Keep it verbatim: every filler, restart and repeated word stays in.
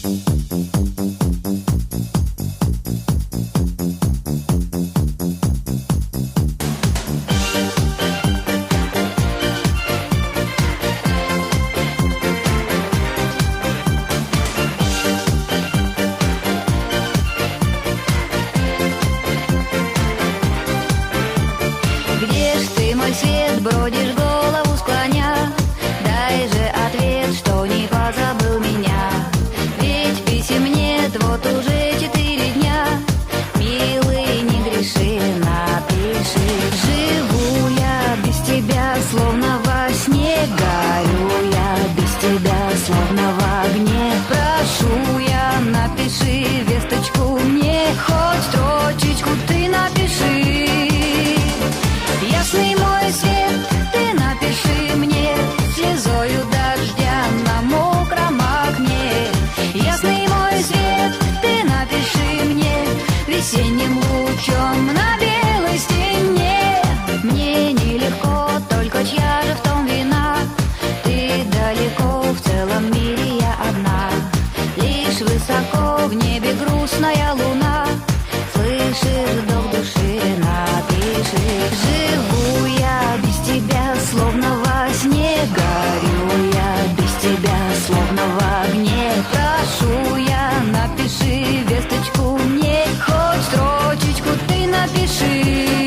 Бродишь, голову склоня, дай же ответ, что не позабыл меня. Ведь писем нет вот уже четыре дня. Милый, не греши, напиши. Живу я без тебя, словно во сне. Горю я без тебя, словно в огне. Прошу я, напиши весточку мне. Хоть строчечку ты напиши. Ясный мой свет, ты напиши мне слезою дождя на мокром окне. Ясный мой свет, ты напиши мне весенним лучом на белой стене. Мне нелегко, только чья же в том вина? Ты далеко, в целом мире я одна. Лишь высоко в небе грустная луна. Слышишь, вдох души, напиши. Живу я без тебя, словно во сне. Горю я без тебя, словно в огне. Прошу я, напиши весточку мне. Хоть строчечку ты напиши.